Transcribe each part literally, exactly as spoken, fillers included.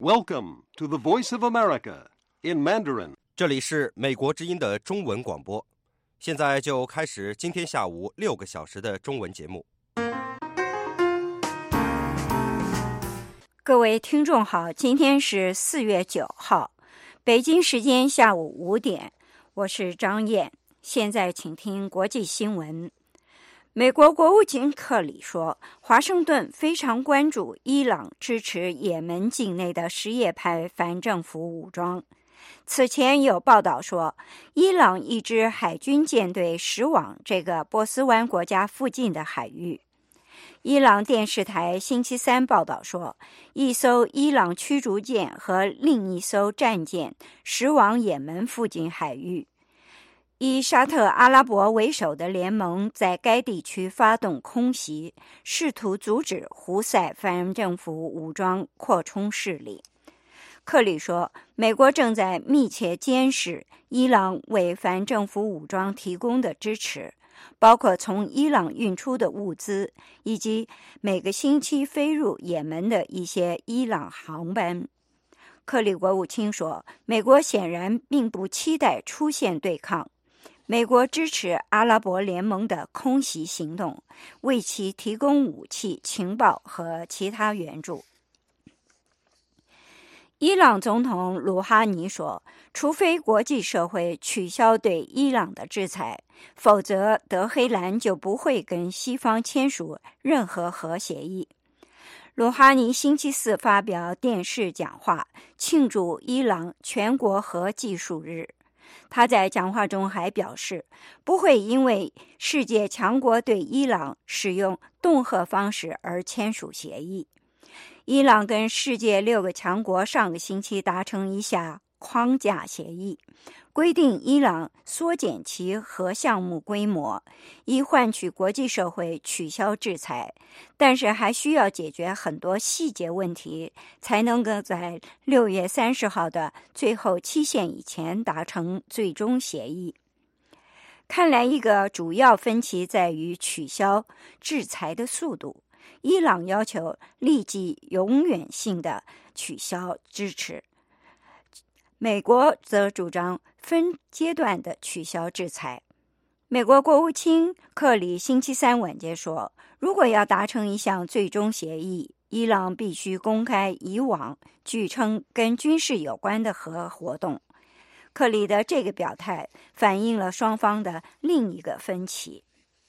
Welcome to the Voice of America in Mandarin. 这里是美国之音的中文广播，现在就开始今天下午六个小时的中文节目。 各位听众好，今天是四月九号，北京时间下午五点，我是张燕。现在请听国际新闻。美国国务卿克里说，华盛顿非常关注伊朗支持也门境内的什叶派反政府武装。此前有报道说，伊朗一支海军舰队驶往这个波斯湾国家附近的海域。伊朗电视台星期三报道说，一艘伊朗驱逐舰和另一艘战舰驶往也门附近海域。以沙特阿拉伯为首的联盟在该地区发动空袭，试图阻止胡塞反政府武装扩充势力。克里说，美国正在密切监视伊朗为反政府武装提供的支持，包括从伊朗运出的物资，以及每个星期飞入也门的一些伊朗航班。克里国务卿说，美国显然并不期待出现对抗。美国支持阿拉伯联盟的空袭行动，为其提供武器、情报和其他援助。伊朗总统鲁哈尼说，除非国际社会取消对伊朗的制裁，否则德黑兰就不会跟西方签署任何核协议。鲁哈尼星期四发表电视讲话，庆祝伊朗全国核技术日。他在讲话中还表示，不会因为世界强国对伊朗使用恫吓方式而签署协议。伊朗跟世界六个强国上个星期达成一项框架协议，规定伊朗缩减其核项目规模，以换取国际社会取消制裁，但是还需要解决很多细节问题，才能够在六月三十号的最后期限以前达成最终协议。看来一个主要分歧在于取消制裁的速度。伊朗要求立即永远性的取消支持，美国则主张分阶段的取消制裁。美国国务卿克里星期三晚间说，如果要达成一项最终协议，伊朗必须公开以往据称跟军事有关的核活动。克里的这个表态反映了双方的另一个分歧。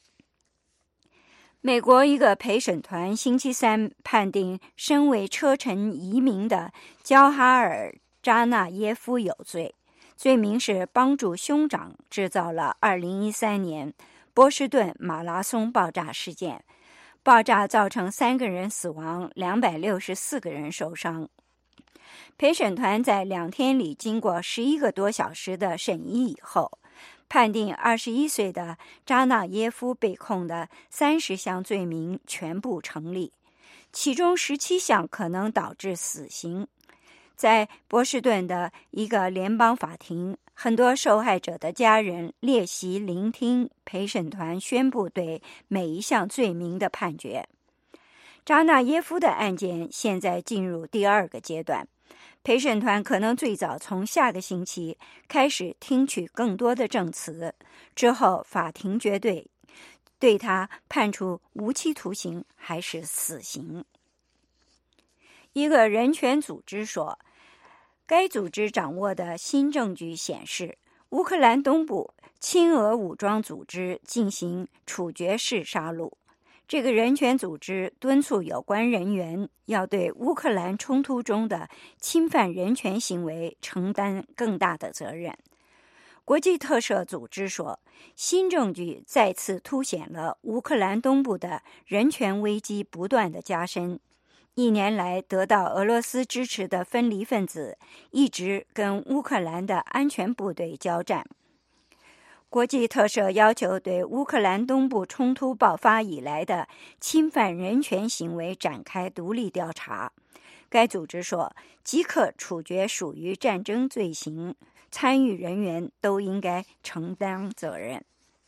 美国一个陪审团星期三判定身为车臣移民的焦哈尔扎纳耶夫有罪，罪名是帮助兄长制造了二零一三年波士顿马拉松爆炸事件，爆炸造成三个人死亡，两百六十四个人受伤。陪审团在两天里经过十一个多小时的审议以后，判定二十一岁的扎纳耶夫被控的三十项罪名全部成立，其中十七项可能导致死刑。在波士顿的一个联邦法庭，很多受害者的家人列席聆听陪审团宣布对每一项罪名的判决。扎纳耶夫的案件现在进入第二个阶段，陪审团可能最早从下个星期开始听取更多的证词，之后法庭决定对他判处无期徒刑还是死刑。一个人权组织说，该组织掌握的新证据显示，乌克兰东部亲俄武装组织进行处决式杀戮。这个人权组织敦促有关人员要对乌克兰冲突中的侵犯人权行为承担更大的责任。国际特赦组织说，新证据再次凸显了乌克兰东部的人权危机不断的加深。一年来得到俄罗斯支持的分离分子一直跟乌克兰的安全部队交战。国际特赦要求对乌克兰东部冲突爆发以来的侵犯人权行为展开独立调查。该组织说，即刻处决属于战争罪行，参与人员都应该承担责任。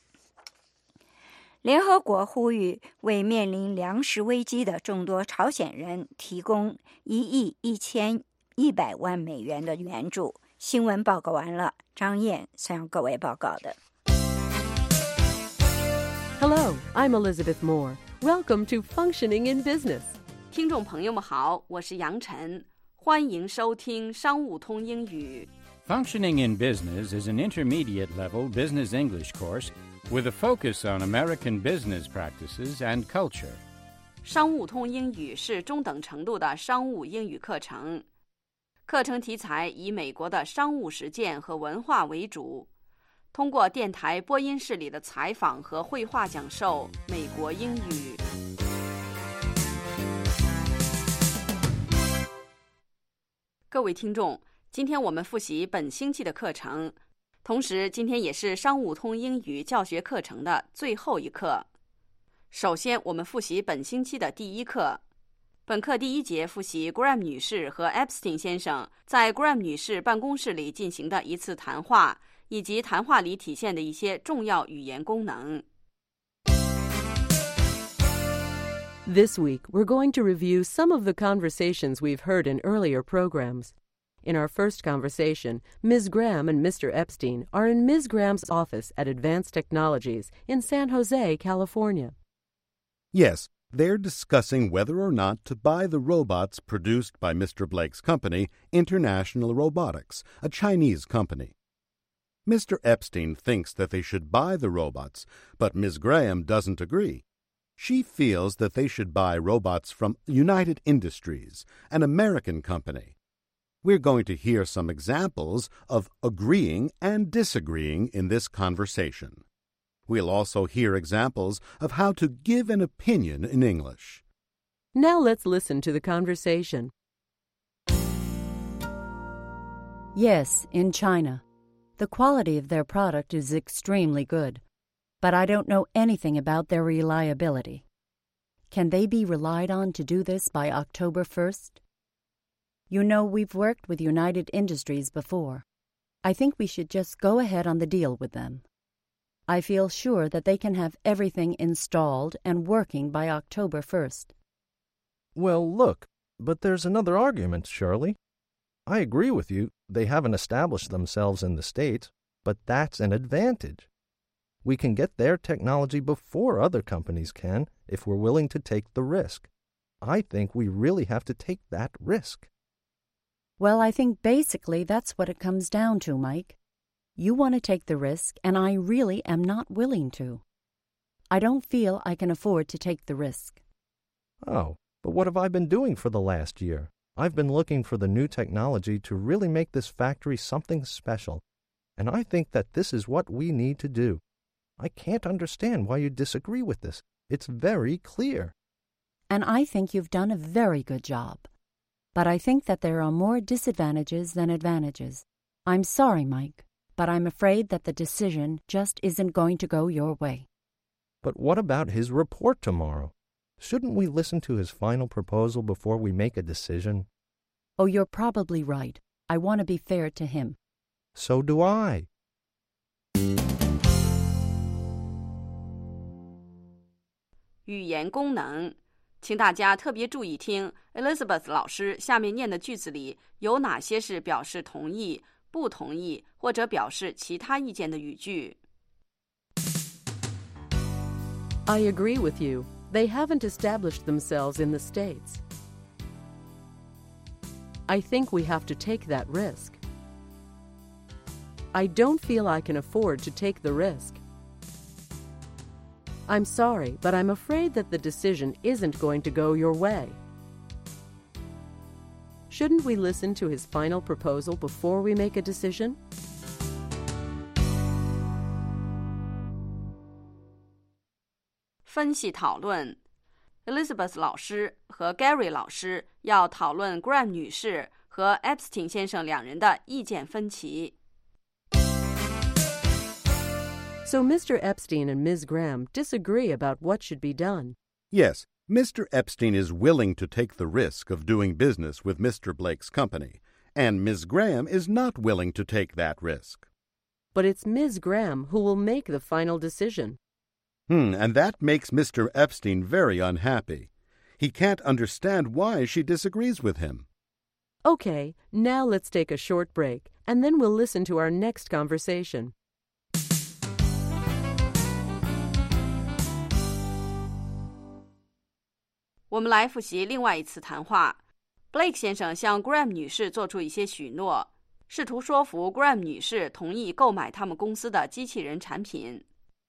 联合国呼吁为面临粮食危机的众多朝鲜人提供一亿一千一百万美元的援助。新闻报告完了，张燕向各位报告的。 Hello, I'm Elizabeth Moore. Welcome to Functioning in Business. 听众朋友们好，我是杨晨，欢迎收听商务通英语。 Functioning in Business is an intermediate-level business English course with a focus on American business practices and culture. 商务通英语是中等程度的商务英语课程，课程题材以美国的商务实践和文化为主，通过电台播音室里的采访和绘画讲授美国英语。各位听众，今天我们复习本星期的课程，同时今天也是商务通英语教学课程的最后一课。首先，我们复习本星期的第一课。本课第一节复习 Graham 女士和 Epstein 先生在 Graham 女士办公室里进行的一次谈话，以及谈话里体现的一些重要语言功能。 This week, we're going to review some of the conversations we've heard in earlier programs. In our first conversation, Miz Graham and Mister Epstein are in Miz Graham's office at Advanced Technologies in San Jose, California. Yes, they're discussing whether or not to buy the robots produced by Mister Blake's company, International Robotics, a Chinese company. Mister Epstein thinks that they should buy the robots, but Miz Graham doesn't agree. She feels that they should buy robots from United Industries, an American company. We're going to hear some examples of agreeing and disagreeing in this conversation. We'll also hear examples of how to give an opinion in English. Now let's listen to the conversation. Yes, in China. The quality of their product is extremely good, but I don't know anything about their reliability. Can they be relied on to do this by October first? You know, we've worked with United Industries before. I think we should just go ahead on the deal with them. I feel sure that they can have everything installed and working by October first. Well, look, but there's another argument, Shirley. I agree with you, they haven't established themselves in the States, but that's an advantage. We can get their technology before other companies can if we're willing to take the risk. I think we really have to take that risk. Well, I think basically that's what it comes down to, Mike. You want to take the risk, and I really am not willing to. I don't feel I can afford to take the risk. Oh, but what have I been doing for the last year? I've been looking for the new technology to really make this factory something special, and I think that this is what we need to do. I can't understand why you disagree with this. It's very clear. And I think you've done a very good job. But I think that there are more disadvantages than advantages. I'm sorry, Mike, but I'm afraid that the decision just isn't going to go your way. But what about his report tomorrow? Shouldn't we listen to his final proposal before we make a decision? Oh, you're probably right. I want to be fair to him. So do I. 语言功能，请大家特别注意听 Elizabeth 老师下面念的句子里有哪些是表示同意、不同意或者表示其他意见的语句。 I agree with you. They haven't established themselves in the States. I think we have to take that risk. I don't feel I can afford to take the risk. I'm sorry, but I'm afraid that the decision isn't going to go your way. Shouldn't we listen to his final proposal before we make a decision? 分析讨论 Elizabeth 老师和 Gary 老师要讨论 Graham 女士和 Epstein 先生两人的意见分歧。 So Mister Epstein and Miz Graham disagree about what should be done. Yes, Mister Epstein is willing to take the risk of doing business with Mister Blake's company, and Miz Graham is not willing to take that risk. But it's Miz Graham who will make the final decision. Hmm, and that makes Mister Epstein very unhappy. He can't understand why she disagrees with him. Okay, now let's take a short break, and then we'll listen to our next conversation. 我们来复习另外一次谈话。Blake 先生向 Graham 女士做出一些许诺，试图说服 Graham 女士同意购买他们公司的机器人产品。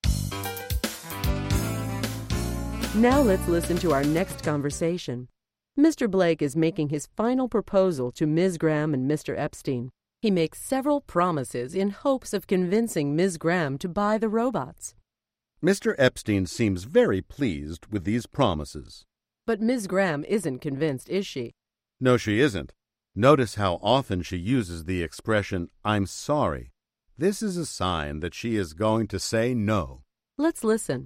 Now let's listen to our next conversation. Mister Blake is making his final proposal to Miz Graham and Mister Epstein. He makes several promises in hopes of convincing Miz Graham to buy the robots. Mister Epstein seems very pleased with these promises. But Miz Graham isn't convinced, is she? No, she isn't. Notice how often she uses the expression, I'm sorry. This is a sign that she is going to say no. Let's listen.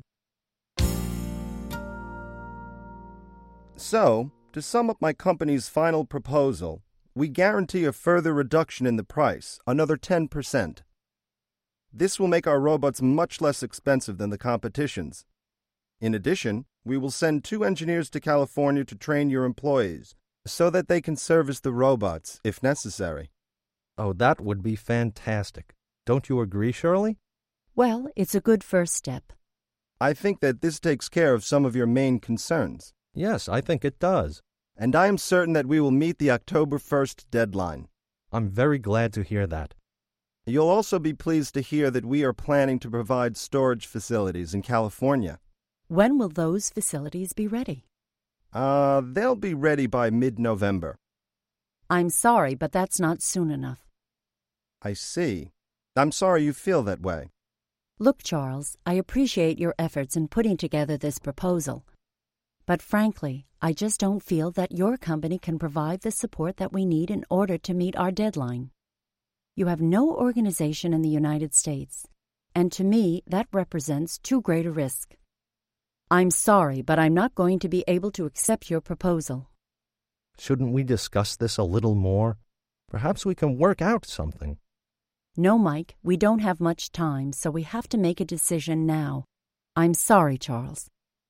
So, to sum up my company's final proposal, we guarantee a further reduction in the price, another ten percent. This will make our robots much less expensive than the competition's. In addition, we will send two engineers to California to train your employees so that they can service the robots if necessary. Oh, that would be fantastic. Don't you agree, Shirley? Well, it's a good first step. I think that this takes care of some of your main concerns. Yes, I think it does. And I am certain that we will meet the October first deadline. I'm very glad to hear that. You'll also be pleased to hear that we are planning to provide storage facilities in California. When will those facilities be ready? Uh, they'll be ready by mid-November. I'm sorry, but that's not soon enough. I see. I'm sorry you feel that way. Look, Charles, I appreciate your efforts in putting together this proposal. But frankly, I just don't feel that your company can provide the support that we need in order to meet our deadline. You have no organization in the United States, and to me, that represents too great a risk. I'm sorry, but I'm not going to be able to accept your proposal. Shouldn't we discuss this a little more? Perhaps we can work out something. No, Mike, we don't have much time, so we have to make a decision now. I'm sorry, Charles.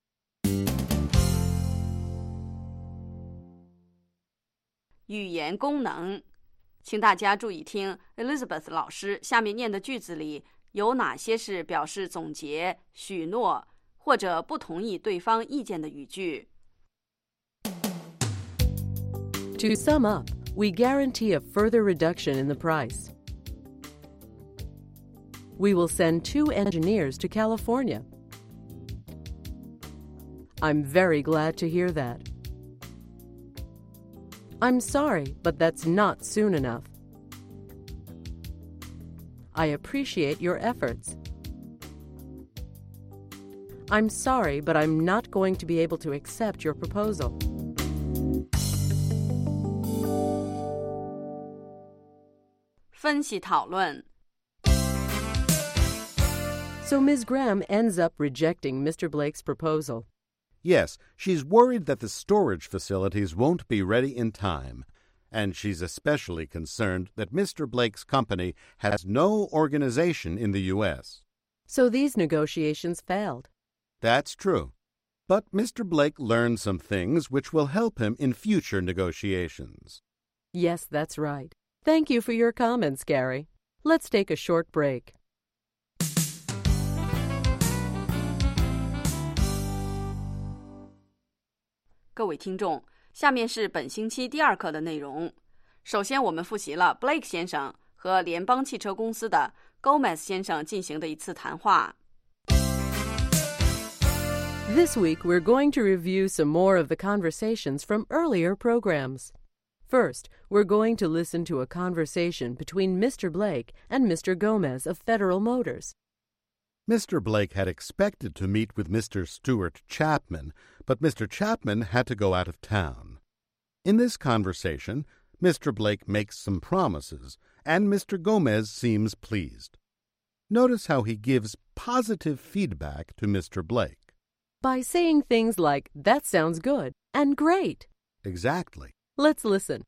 语言功能，请大家注意听 Elizabeth 老师下面念的句子里有哪些是表示总结、许诺或者不同意对方意见的语句。 To sum up, we guarantee a further reduction in the price. We will send two engineers to California. I'm very glad to hear that. I'm sorry, but that's not soon enough. I appreciate your efforts. I'm sorry, but I'm not going to be able to accept your proposal. So Miz Graham ends up rejecting Mister Blake's proposal. Yes, she's worried that the storage facilities won't be ready in time, and she's especially concerned that Mister Blake's company has no organization in the U S. So these negotiations failed. That's true. But Mister Blake learned some things which will help him in future negotiations. Yes, that's right. Thank you for your comments, Gary. Let's take a short break. 各位听众，下面是本星期第二课的内容。首先，我们复习了 Blake 先生和联邦汽车公司的 Gomez 先生进行的一次谈话。 This week, we're going to review some more of the conversations from earlier programs. First, we're going to listen to a conversation between Mister Blake and Mister Gomez of Federal Motors. Mister Blake had expected to meet with Mister Stuart Chapman, but Mister Chapman had to go out of town. In this conversation, Mister Blake makes some promises, and Mister Gomez seems pleased. Notice how he gives positive feedback to Mister Blake. By saying things like, that sounds good, and great. Exactly. Let's listen.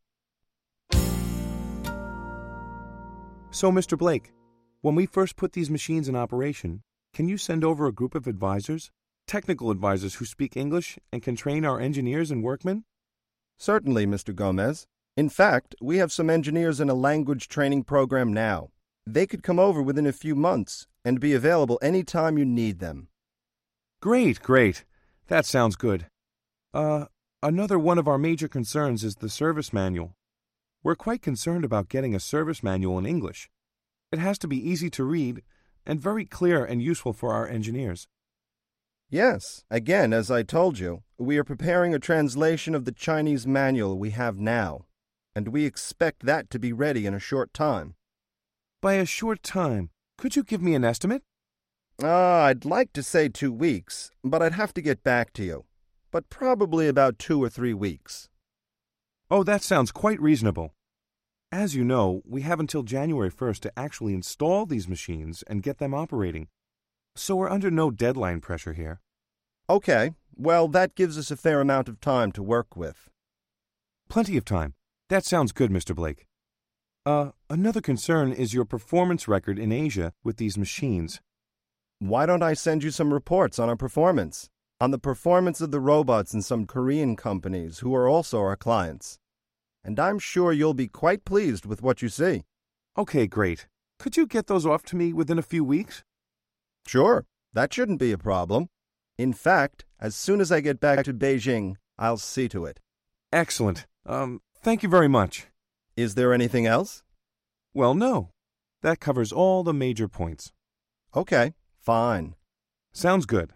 So, Mister Blake, when we first put these machines in operation, can you send over a group of advisors, technical advisors who speak English and can train our engineers and workmen? Certainly, Mister Gomez. In fact, we have some engineers in a language training program now. They could come over within a few months and be available any time you need them. Great, great. That sounds good. Uh, another one of our major concerns is the service manual. We're quite concerned about getting a service manual in English. It has to be easy to read and very clear and useful for our engineers. Yes, again, as I told you, we are preparing a translation of the Chinese manual we have now, and we expect that to be ready in a short time. By a short time, could you give me an estimate? Ah, uh, I'd like to say two weeks, but I'd have to get back to you. But probably about two or three weeks. Oh, that sounds quite reasonable. As you know, we have until January first to actually install these machines and get them operating. So we're under no deadline pressure here. Okay, well, that gives us a fair amount of time to work with. Plenty of time. That sounds good, Mister Blake. Uh, another concern is your performance record in Asia with these machines. Why don't I send you some reports on our performance? On the performance of the robots in some Korean companies who are also our clients. And I'm sure you'll be quite pleased with what you see. Okay, great. Could you get those off to me within a few weeks? Sure, that shouldn't be a problem. In fact, as soon as I get back to Beijing, I'll see to it. Excellent. Um, thank you very much. Is there anything else? Well, no. That covers all the major points. Okay, fine. Sounds good.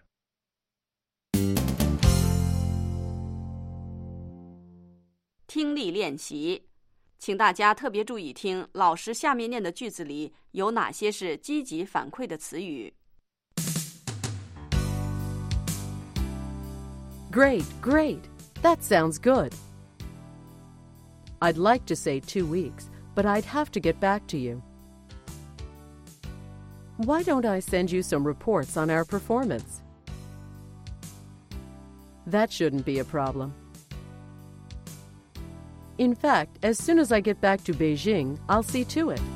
听力练习，请大家特别注意听老师下面念的句子里有哪些是积极反馈的词语。 Great, great. That sounds good. I'd like to say two weeks, but I'd have to get back to you. Why don't I send you some reports on our performance? That shouldn't be a problem. In fact, as soon as I get back to Beijing, I'll see to it.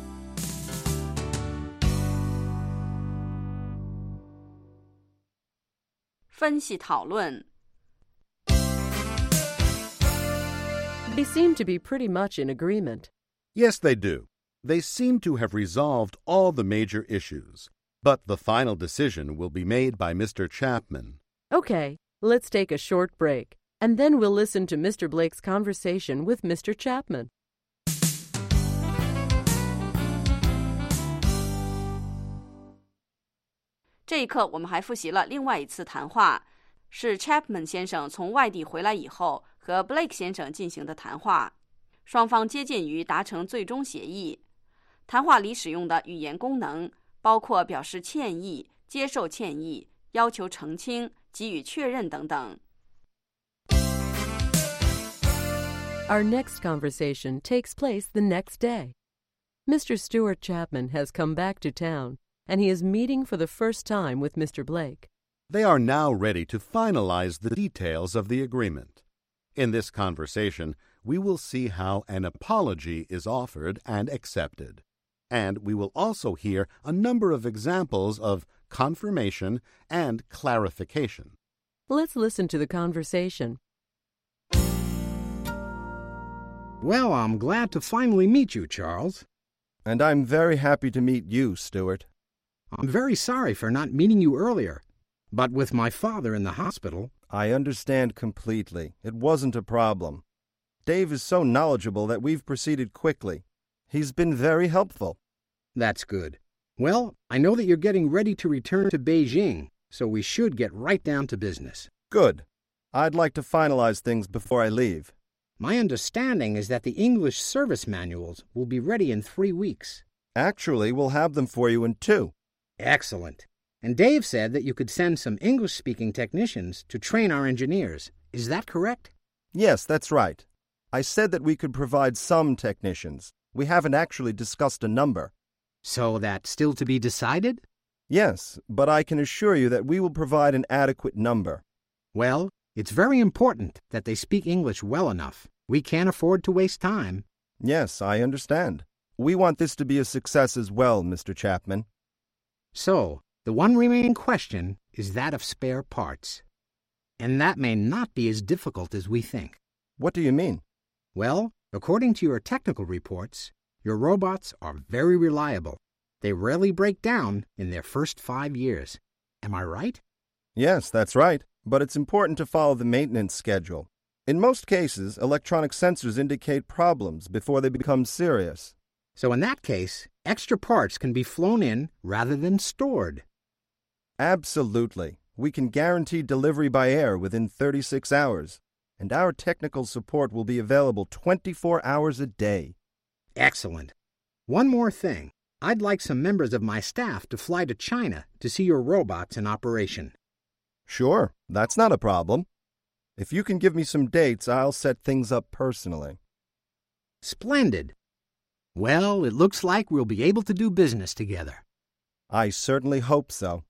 分析讨论。 They seem to be pretty much in agreement. Yes, they do. They seem to have resolved all the major issues. But the final decision will be made by Mister Chapman. Okay, let's take a short break, and then we'll listen to Mister Blake's conversation with Mister Chapman. 这一课我们还复习了另外一次谈话，是 Chapman 先生从外地回来以后和 Blake 先生进行的谈话，双方接近于达成最终协议。谈话里使用的语言功能包括表示歉意、接受歉意、要求澄清、给予确认等等。 Our next conversation takes place the next day. Mister Stuart Chapman has come back to town, and he is meeting for the first time with Mister Blake. They are now ready to finalize the details of the agreement. In this conversation, we will see how an apology is offered and accepted. And we will also hear a number of examples of confirmation and clarification. Let's listen to the conversation. Well, I'm glad to finally meet you, Charles. And I'm very happy to meet you, Stuart. I'm very sorry for not meeting you earlier, but with my father in the hospital... I understand completely. It wasn't a problem. Dave is so knowledgeable that we've proceeded quickly. He's been very helpful. That's good. Well, I know that you're getting ready to return to Beijing, so we should get right down to business. Good. I'd like to finalize things before I leave. My understanding is that the English service manuals will be ready in three weeks. Actually, we'll have them for you in two. Excellent. And Dave said that you could send some English-speaking technicians to train our engineers. Is that correct? Yes, that's right. I said that we could provide some technicians. We haven't actually discussed a number. So that's still to be decided? Yes, but I can assure you that we will provide an adequate number. Well, it's very important that they speak English well enough. We can't afford to waste time. Yes, I understand. We want this to be a success as well, Mister Chapman. So, the one remaining question is that of spare parts. And that may not be as difficult as we think. What do you mean? Well, According to your technical reports, your robots are very reliable. They rarely break down in their first five years. Am I right? Yes, that's right. But it's important to follow the maintenance schedule. In most cases, electronic sensors indicate problems before they become serious. So in that case, extra parts can be flown in rather than stored. Absolutely. We can guarantee delivery by air within thirty-six hours, and our technical support will be available twenty-four hours a day. Excellent. One more thing. I'd like some members of my staff to fly to China to see your robots in operation. Sure, that's not a problem. If you can give me some dates, I'll set things up personally. Splendid. Well, it looks like we'll be able to do business together. I certainly hope so.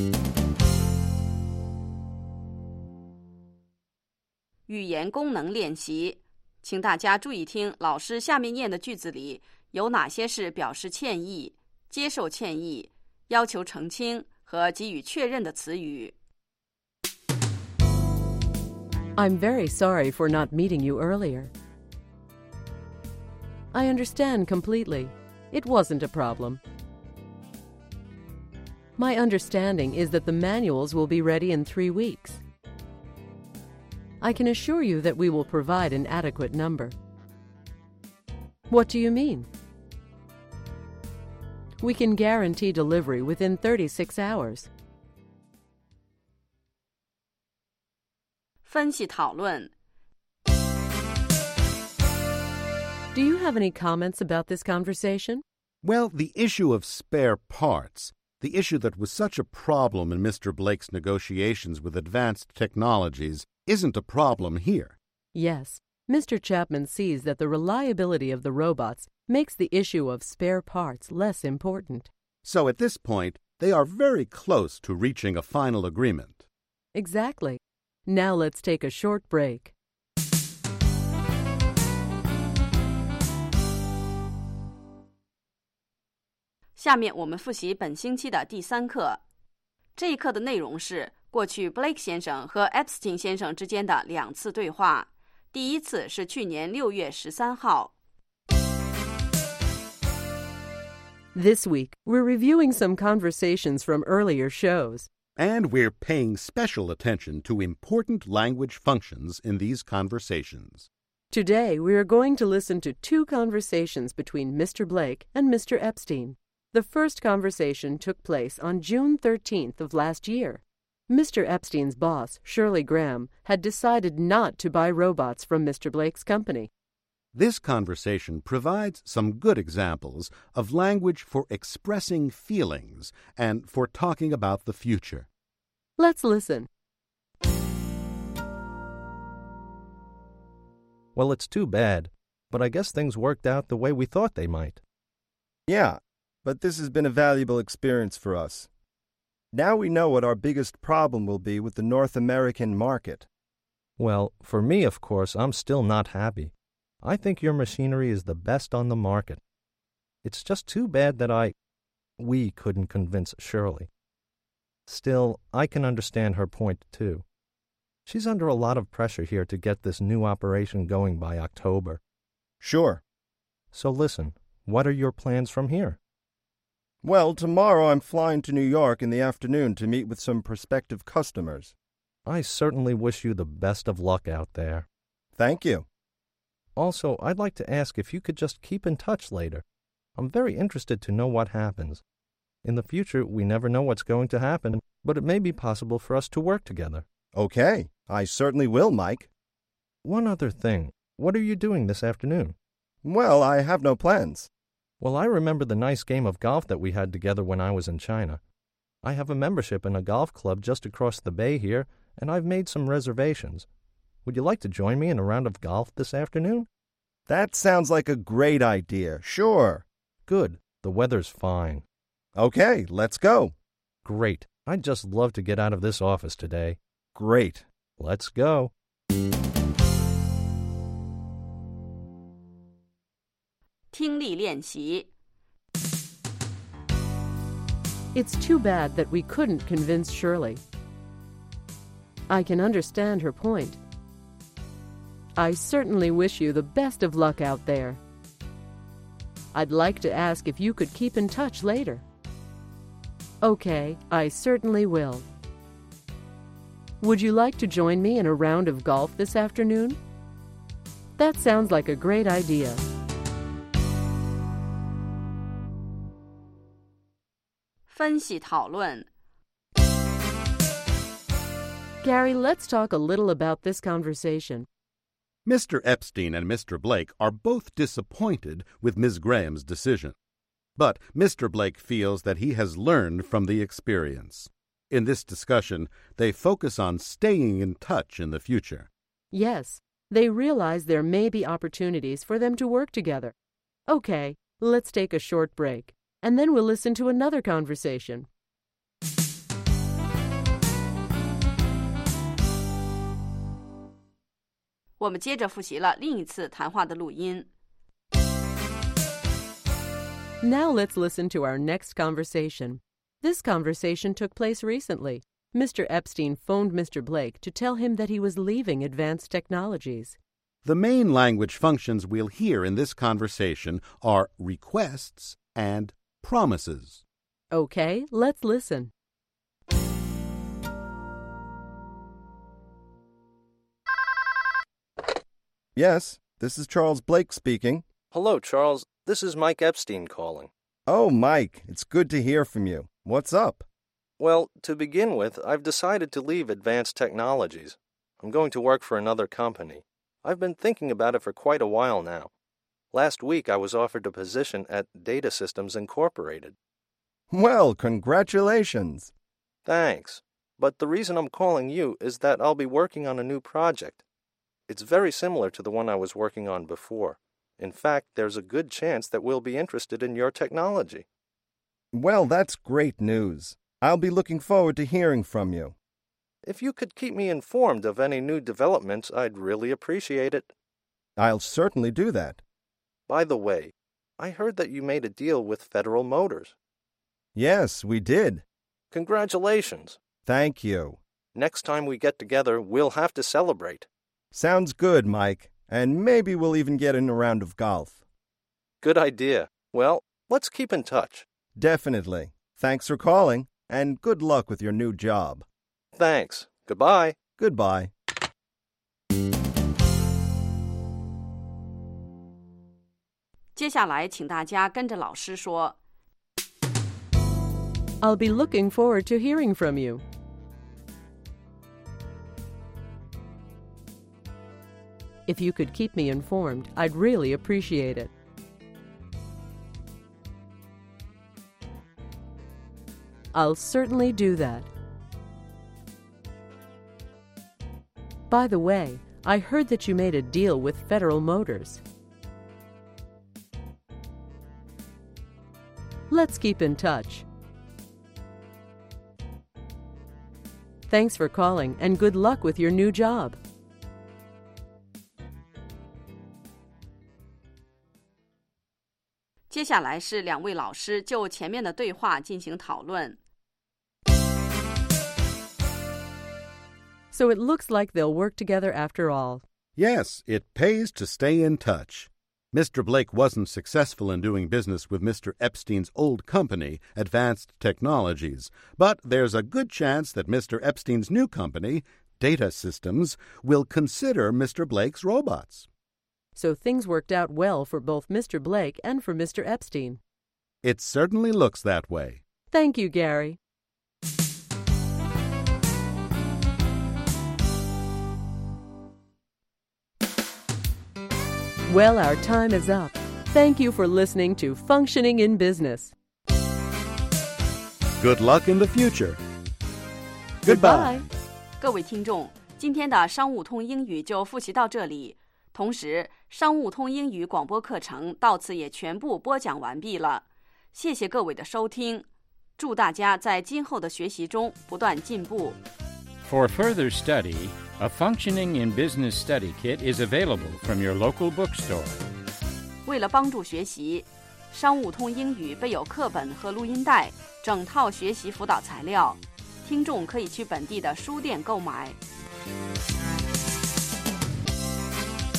语言功能练习，请大家注意听老师下面念的句子里有哪些是表示歉意、接受歉意、要求澄清和给予确认的词语。 I'm very sorry for not meeting you earlier. I understand completely. It wasn't a problem. My understanding is that the manuals will be ready in three weeks. I can assure you that we will provide an adequate number. What do you mean? We can guarantee delivery within thirty-six hours. 分析讨论。 Do you have any comments about this conversation? Well, the issue of spare parts, the issue that was such a problem in Mister Blake's negotiations with advanced technologies, isn't a problem here. Yes, Mister Chapman sees that the reliability of the robots makes the issue of spare parts less important. So at this point, they are very close to reaching a final agreement. Exactly. Now let's take a short break. 下面我们复习本星期的第三课。这一课的内容是过去 Blake 先生和 Epstein 先生之间的两次对话。第一次是去年六月十三号。 This week, we're reviewing some conversations from earlier shows. And we're paying special attention to important language functions in these conversations. Today, we are going to listen to two conversations between Mister Blake and Mister Epstein. The first conversation took place on June thirteenth of last year. Mister Epstein's boss, Shirley Graham, had decided not to buy robots from Mister Blake's company. This conversation provides some good examples of language for expressing feelings and for talking about the future. Let's listen. Well, it's too bad, but I guess things worked out the way we thought they might. Yeah, but this has been a valuable experience for us. Now we know what our biggest problem will be with the North American market. Well, for me, of course, I'm still not happy. I think your machinery is the best on the market. It's just too bad that I... we couldn't convince Shirley. Still, I can understand her point, too. She's under a lot of pressure here to get this new operation going by October. Sure. So listen, what are your plans from here? Well, tomorrow I'm flying to New York in the afternoon to meet with some prospective customers. I certainly wish you the best of luck out there. Thank you. Also, I'd like to ask if you could just keep in touch later. I'm very interested to know what happens. In the future, we never know what's going to happen, but it may be possible for us to work together. Okay, I certainly will, Mike. One other thing. What are you doing this afternoon? Well, I have no plans. Well, I remember the nice game of golf that we had together when I was in China. I have a membership in a golf club just across the bay here, and I've made some reservations. Would you like to join me in a round of golf this afternoon? That sounds like a great idea. Sure. Good. The weather's fine. Okay, let's go. Great. I'd just love to get out of this office today. Great. Let's go. 听力练习。 It's too bad that we couldn't convince Shirley. I can understand her point. I certainly wish you the best of luck out there. I'd like to ask if you could keep in touch later. Okay, I certainly will. Would you like to join me in a round of golf this afternoon? That sounds like a great idea. 分析讨论 Gary, let's talk a little about this conversation. Mister Epstein and Mister Blake are both disappointed with Miz Graham's decision. But Mister Blake feels that he has learned from the experience. In this discussion, they focus on staying in touch in the future. Yes, they realize there may be opportunities for them to work together. Okay, let's take a short break, and then we'll listen to another conversation. 我们接着复习了另一次谈话的录音。 Now let's listen to our next conversation. This conversation took place recently. Mister Epstein phoned Mister Blake to tell him that he was leaving Advanced Technologies. The main language functions we'll hear in this conversation are requests and promises. Okay, let's listen. Yes, this is Charles Blake speaking. Hello, Charles. This is Mike Epstein calling. Oh, Mike, it's good to hear from you. What's up? Well, to begin with, I've decided to leave Advanced Technologies. I'm going to work for another company. I've been thinking about it for quite a while now. Last week, I was offered a position at Data Systems Incorporated. Well, congratulations. Thanks. But the reason I'm calling you is that I'll be working on a new project. It's very similar to the one I was working on before. In fact, there's a good chance that we'll be interested in your technology. Well, that's great news. I'll be looking forward to hearing from you. If you could keep me informed of any new developments, I'd really appreciate it. I'll certainly do that. By the way, I heard that you made a deal with Federal Motors. Yes, we did. Congratulations. Thank you. Next time we get together, we'll have to celebrate. Sounds good, Mike. And maybe we'll even get in a round of golf. Good idea. Well, let's keep in touch. Definitely. Thanks for calling, and good luck with your new job. Thanks. Goodbye. Goodbye. "接下来，请大家跟着老师说 I'll be looking forward to hearing from you. If you could keep me informed, I'd really appreciate it. I'll certainly do that. By the way, I heard that you made a deal with Federal Motors. Let's keep in touch. Thanks for calling, and good luck with your new job. 接下来是两位老师就前面的对话进行讨论。 So it looks like they'll work together after all. Yes, it pays to stay in touch. Mister Blake wasn't successful in doing business with Mister Epstein's old company, Advanced Technologies, but there's a good chance that Mister Epstein's new company, Data Systems, will consider Mister Blake's robots. So things worked out well for both Mister Blake and for Mister Epstein. It certainly looks that way. Thank you, Gary. Well, our time is up. Thank you for listening to Functioning in Business. Good luck in the future. Goodbye. 各位听众，今天的商务通英语就复习到这里。同时，商务通英语广播课程到此也全部播讲完毕了。谢谢各位的收听，祝大家在今后的学习中不断进步。 For further study, a Functioning in Business Study Kit is available from your local bookstore. 为了帮助学习，商务通英语备有课本和录音带，整套学习辅导材料，听众可以去本地的书店购买。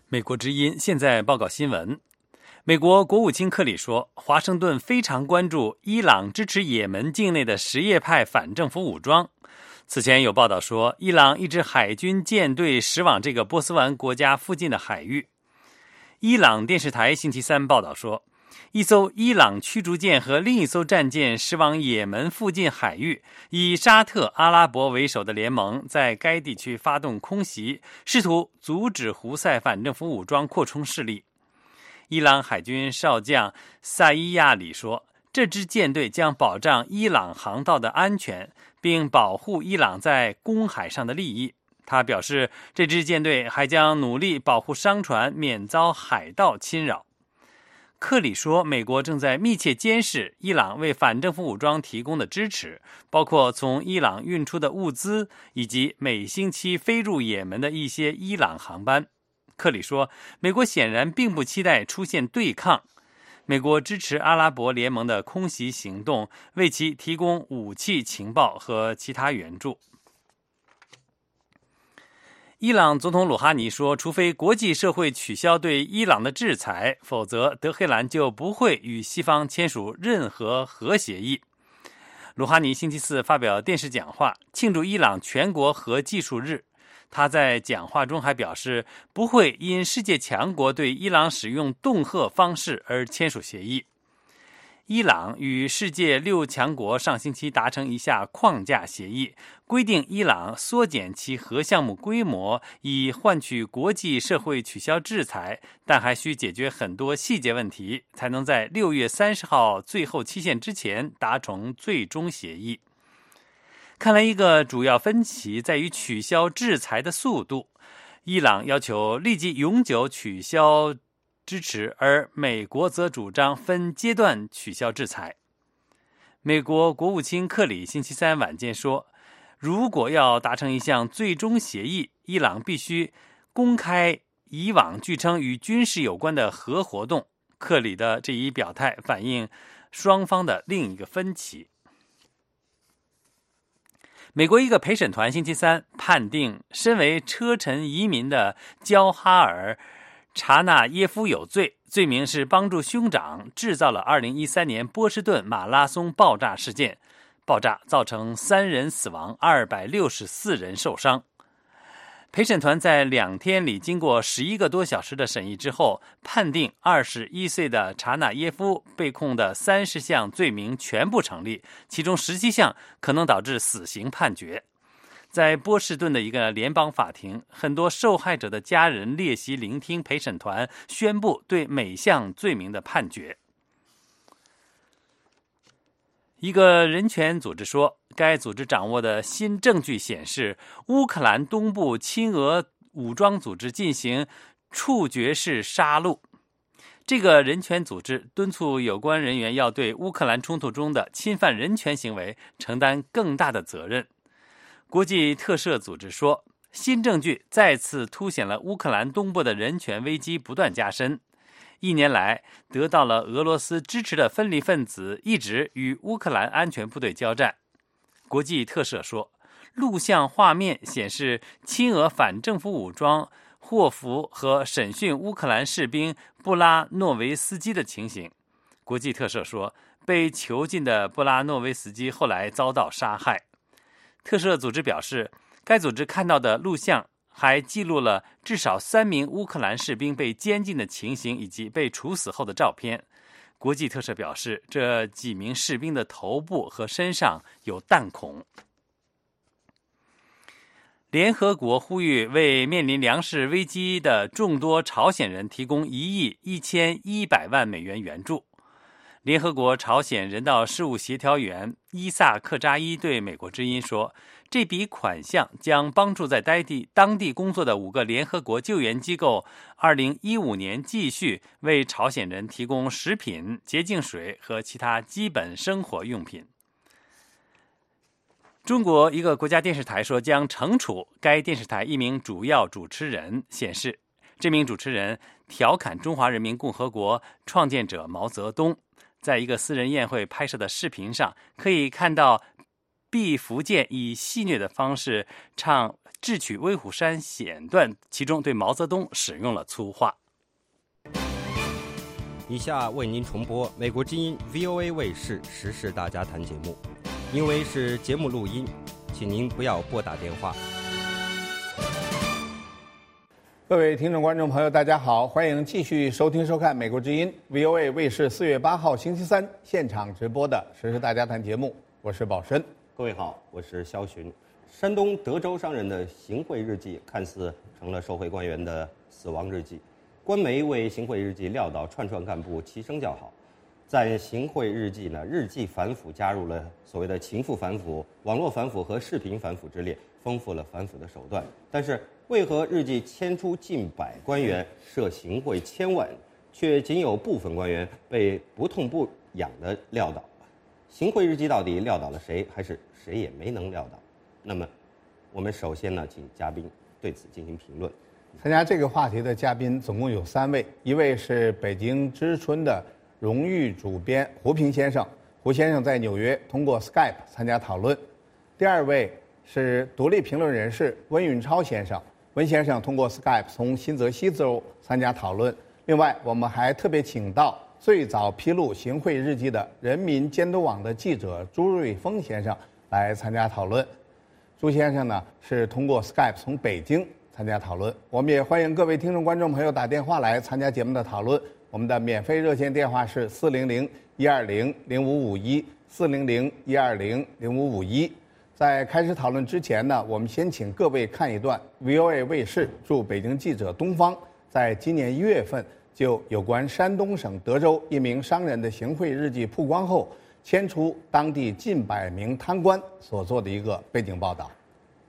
美国之音现在报告新闻。美国国务卿克里说，华盛顿非常关注伊朗支持也门境内的什叶派反政府武装。此前有报道说，伊朗一支海军舰队驶往这个波斯湾国家附近的海域。伊朗电视台星期三报道说，一艘伊朗驱逐舰和另一艘战舰驶往也门附近海域，以沙特阿拉伯为首的联盟在该地区发动空袭，试图阻止胡塞反政府武装扩充势力。伊朗海军少将萨伊亚里说，这支舰队将保障伊朗航道的安全，并保护伊朗在公海上的利益。他表示，这支舰队还将努力保护商船免遭海盗侵扰。克里说，美国正在密切监视伊朗为反政府武装提供的支持，包括从伊朗运出的物资，以及每星期飞入也门的一些伊朗航班。克里说，美国显然并不期待出现对抗。美国支持阿拉伯联盟的空袭行动，为其提供武器、情报和其他援助。伊朗总统鲁哈尼说，除非国际社会取消对伊朗的制裁，否则德黑兰就不会与西方签署任何核协议。鲁哈尼星期四发表电视讲话，庆祝伊朗全国核技术日。他在讲话中还表示，不会因世界强国对伊朗使用恫吓方式而签署协议。伊朗与世界六强国上星期达成一项框架协议，规定伊朗缩减其核项目规模，以换取国际社会取消制裁，但还需解决很多细节问题，才能在六月三十号最后期限之前达成最终协议。看来一个主要分歧在于取消制裁的速度。伊朗要求立即永久取消支持，而美国则主张分阶段取消制裁。美国国务卿克里星期三晚间说，如果要达成一项最终协议，伊朗必须公开以往据称与军事有关的核活动。克里的这一表态反映双方的另一个分歧。美国一个陪审团星期三判定身为车臣移民的焦哈尔查纳耶夫有罪，罪名是帮助兄长制造了二零一三年波士顿马拉松爆炸事件，爆炸造成三人死亡，二百六十四人受伤。陪审团在两天里经过十一个多小时的审议之后，判定二十一岁的查纳耶夫被控的三十项罪名全部成立，其中十七项可能导致死刑判决。在波士顿的一个联邦法庭，很多受害者的家人列席聆听陪审团宣布对每项罪名的判决。一个人权组织说，该组织掌握的新证据显示，乌克兰东部亲俄武装组织进行处决式杀戮。这个人权组织敦促有关人员要对乌克兰冲突中的侵犯人权行为承担更大的责任。国际特赦组织说，新证据再次凸显了乌克兰东部的人权危机不断加深。一年来，得到了俄罗斯支持的分离分子一直与乌克兰安全部队交战。国际特赦说，录像画面显示亲俄反政府武装获俘和审讯乌克兰士兵布拉诺维斯基的情形。国际特赦说，被囚禁的布拉诺维斯基后来遭到杀害。特赦组织表示，该组织看到的录像还记录了至少三名乌克兰士兵被监禁的情形以及被处死后的照片。国际特赦表示，这几名士兵的头部和身上有弹孔。联合国呼吁为面临粮食危机的众多朝鲜人提供一亿一千一百万美元援助。联合国朝鲜人道事务协调员伊萨克扎伊对美国之音说，这笔款项将帮助在当地当地工作的五个联合国救援机构二零一五年继续为朝鲜人提供食品、洁净水和其他基本生活用品。中国一个国家电视台说将惩处该电视台一名主要主持人，显示这名主持人调侃中华人民共和国创建者毛泽东。在一个私人宴会拍摄的视频上，可以看到毕福剑以戏谑的方式唱智取威虎山险段，其中对毛泽东使用了粗话。 以下为您重播美国之音 V O A 卫视时事大家谈节目，因为是节目录音，请您不要拨打电话。 各位听众观众朋友大家好，欢迎继续收听收看美国之音 V O A 卫视四月八号星期三现场直播的时事大家谈节目，我是宝申。 各位好，我是肖寻。山东德州商人的行贿日记看似成了受贿官员的死亡日记，官媒为行贿日记撂倒串串干部齐声叫好。在行贿日记呢，日记反腐加入了所谓的情妇反腐、网络反腐和视频反腐之列，丰富了反腐的手段。但是为何日记牵出近百官员涉行贿千万，却仅有部分官员被不痛不痒的撂倒？行贿日记到底撂倒了谁，还是谁也没能撂倒？那么我们首先呢，请嘉宾对此进行评论。 参加这个话题的嘉宾总共有三位，一位是北京知春的荣誉主编胡平先生，胡先生在纽约通过 Skype 参加讨论。第二位是独立评论人士温允超先生，温先生通过 Skype 从新泽西州参加讨论。另外，我们还特别请到最早披露行贿日记的人民监督网的记者朱瑞峰先生来参加讨论。朱先生呢是通过 Skype 从北京参加讨论。我们也欢迎各位听众观众朋友打电话来参加节目的讨论。我们的免费热线电话是四零零一二零零五五一四零零一二零零五五一。在开始讨论之前呢，我们先请各位看一段 V O A 卫视驻北京记者东方在今年一月份就有关山东省德州一名商人的行贿日记曝光后，牵出当地近百名贪官所做的一个背景报道。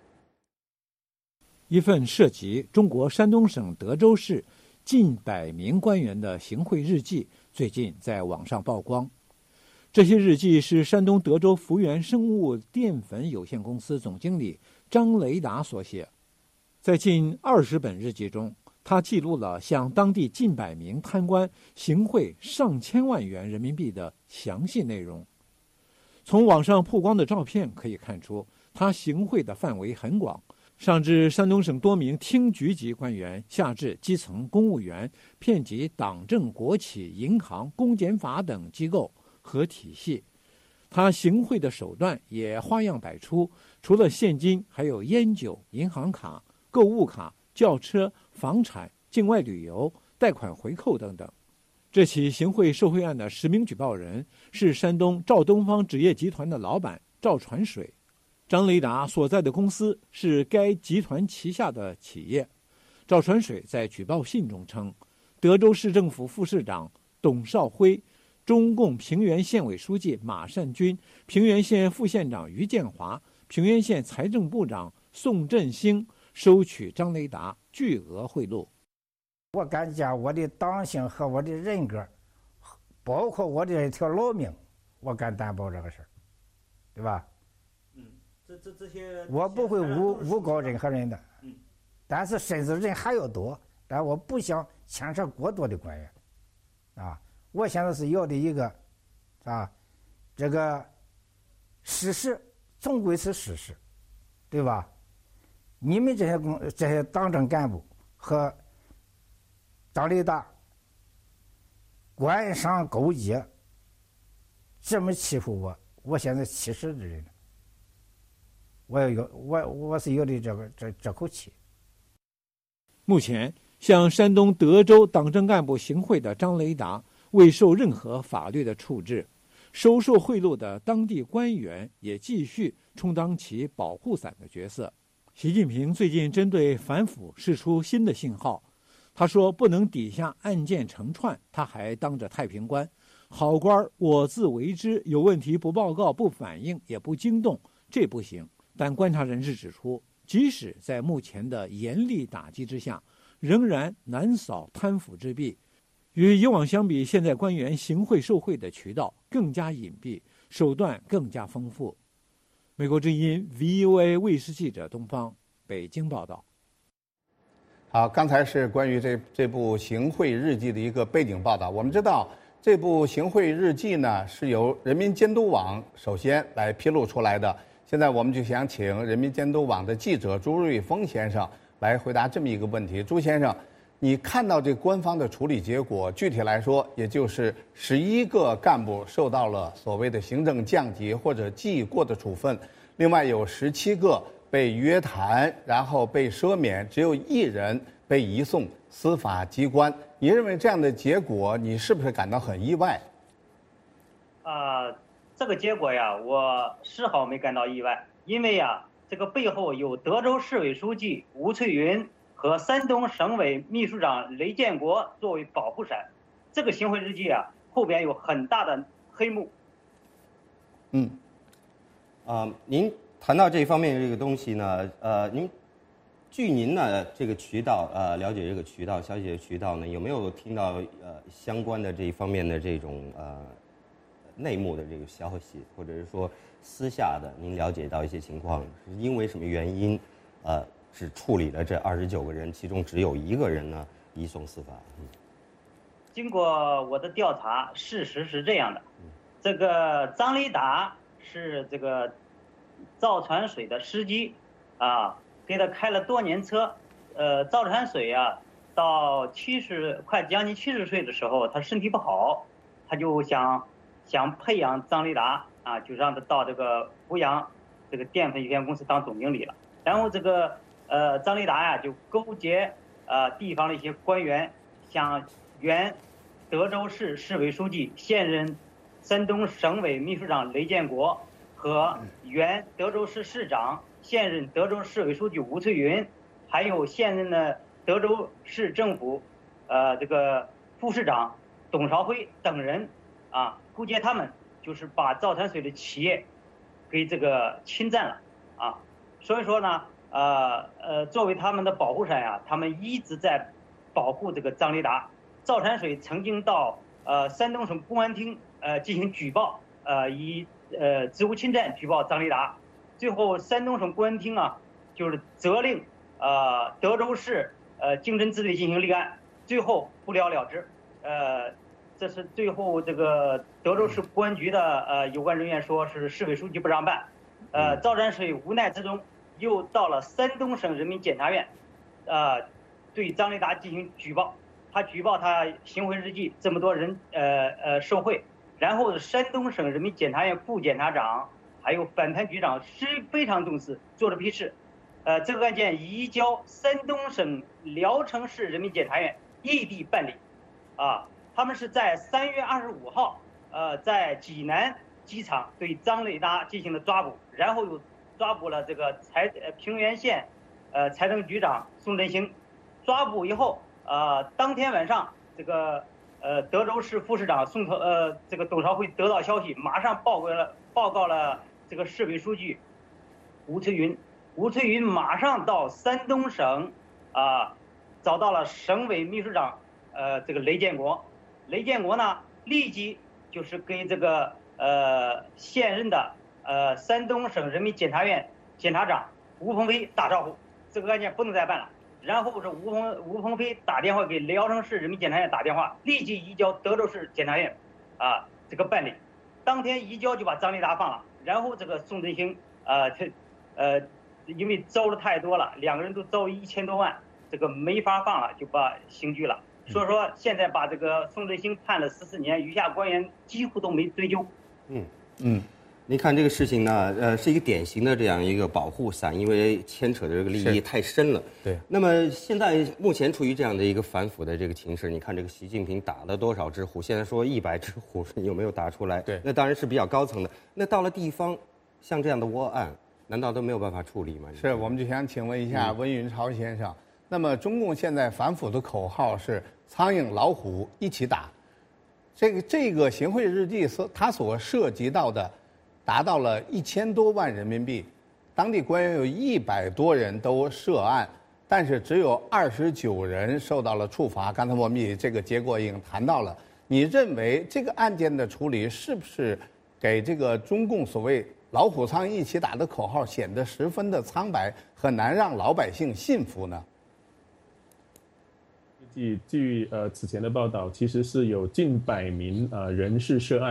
一份涉及中国山东省德州市近百名官员的行贿日记最近在网上曝光。这些日记是山东德州福源生物淀粉有限公司总经理张雷达所写。在近二十本日记中，他记录了向当地近百名贪官行贿上千万元人民币的详细内容。从网上曝光的照片可以看出，他行贿的范围很广，上至山东省多名厅局级官员，下至基层公务员，遍及党政国企、银行、公检法等机构和体系。他行贿的手段也花样百出，除了现金，还有烟酒、银行卡、购物卡、轿车、房产、境外旅游、贷款回扣等等。这起行贿受贿案的实名举报人是山东赵东方纸业集团的老板赵传水。张雷达所在的公司是该集团旗下的企业。赵传水在举报信中称，德州市政府副市长董少辉、中共平原县委书记马善军、平原县副县长于建华、平原县财政部长宋振兴收取张雷达巨额贿赂。 我敢讲，我的党性和我的人格，包括我的这条老命，我敢担保这个事儿，对吧？ 嗯，这这这些， 我不会诬诬告任何人的。 嗯， 但是甚至人还要多，但我不想牵扯过多的官员，啊，我现在是要的一个，啊，这个事实总归是事实，对吧？你们这些公这些党政干部和张雷达官商勾结，这么欺负我，我现在气死的人了。我有我我是有的这个这这口气。 目前，向山东德州党政干部行贿的张雷达未受任何法律的处置，收受贿赂的当地官员也继续充当其保护伞的角色。习近平最近针对反腐释出新的信号，他说不能底下案件成串，他还当着太平官，好官我自为之，有问题不报告、不反映也不惊动，这不行。但观察人士指出，即使在目前的严厉打击之下，仍然难扫贪腐之弊。与以往相比，现在官员行贿受贿的渠道更加隐蔽，手段更加丰富。美国之音 V O A 卫视记者东方北京报道。 好，刚才是关于这这部行贿日记的一个背景报道。我们知道，这部行贿日记呢是由人民监督网首先来披露出来的。 现在我们就想请人民监督网的记者朱瑞峰先生来回答这么一个问题。朱先生，你看到这官方的处理结果，具体来说，也就是十一个干部受到了所谓的行政降级或者记过的处分，另外有十七个被约谈，然后被赦免，只有一人被移送司法机关。你认为这样的结果，你是不是感到很意外？ 啊、呃，这个结果呀，我丝毫没感到意外，因为呀，这个背后有德州市委书记吴翠云和山东省委秘书长雷建国作为保护伞，这个行贿日记啊，后边有很大的黑幕。 嗯，啊、呃，您谈到这方面这个东西呢，呃，您据您呢这个渠道呃了解这个渠道消息的渠道呢，有没有听到呃相关的这一方面的这种呃内幕的这个消息，或者是说私下的您了解到一些情况，是因为什么原因，呃，只处理了这二十九个人，其中只有一个人呢移送司法？嗯， 经过我的调查，事实是这样的，这个张雷达是这个造船水的司机，啊，给他开了多年车，呃，造船水啊，到七十快将近七十岁的时候，他身体不好，他就想想培养张雷达啊，就让他到这个阜阳这个淀粉有限公司当总经理了。然后这个呃张雷达呀、啊，就勾结呃地方的一些官员，像原德州市市委书记、现任山东省委秘书长雷建国和原德州市市长、现任德州市委书记吴翠云，还有现任的德州市政府呃这个副市长董朝辉等人啊，勾结他们就是把造船水的企业给这个侵占了啊，所以说呢，呃呃，作为他们的保护伞呀、啊，他们一直在保护这个张雷达。造船水曾经到呃山东省公安厅呃进行举报，呃以呃职务侵占举报张雷达，最后山东省公安厅啊就是责令呃德州市呃经侦支队进行立案，最后不了了之。呃，这是最后这个德州市公安局的呃有关人员说是市委书记不让办，呃造船水无奈之中又到了山东省人民检察院，呃对张雷达进行举报。他举报他行贿日记这么多人呃呃受贿，然后山东省人民检察院副检察长还有反贪局长是非常重视，做了批示，呃这个案件移交山东省聊城市人民检察院异地办理，啊，他们是在三月二十五号呃在济南机场对张雷达进行了抓捕，然后又抓捕了这个财呃平原县呃财政局长宋振兴，抓捕以后。呃，当天晚上，这个呃德州市副市长宋朝呃这个董朝辉得到消息，马上报告了报告了这个市委书记吴翠云，吴翠云马上到山东省啊、呃、找到了省委秘书长呃这个雷建国，雷建国呢立即就是给这个呃现任的呃山东省人民检察院检察长吴鹏飞打招呼，这个案件不能再办了。然后是吴鹏吴鹏飞打电话给聊城市人民检察院打电话，立即移交德州市检察院，啊，这个办理。当天移交就把张雷达放了，然后这个宋振兴，呃，他，呃，因为招的太多了，两个人都招一千多万，这个没法放了，就把刑拘了。所以说现在把这个宋振兴判了十四年，余下官员几乎都没追究。 嗯嗯。您看这个事情呢，呃，是一个典型的这样一个保护伞，因为牵扯的这个利益太深了。 对。 那么现在目前处于这样的一个反腐的这个情势，你看这个习近平打了多少只虎？现在说一百只虎，你有没有打出来？ 对。 那当然是比较高层的。那到了地方，像这样的窝案，难道都没有办法处理吗？ 是，我们就想请问一下温云超先生，嗯、那么中共现在反腐的口号是“苍蝇老虎一起打”，这个这个行贿日记所它所涉及到的。达到了一千多万人民币，当地官员有一百多人都涉案，但是只有二十九人受到了处罚。刚才我们也这个结果已经谈到了。你认为这个案件的处理是不是给这个中共所谓“老虎苍蝇一起打”的口号显得十分的苍白，很难让老百姓信服呢？ 据据呃此前的报道，其实是有近百名呃人士涉案。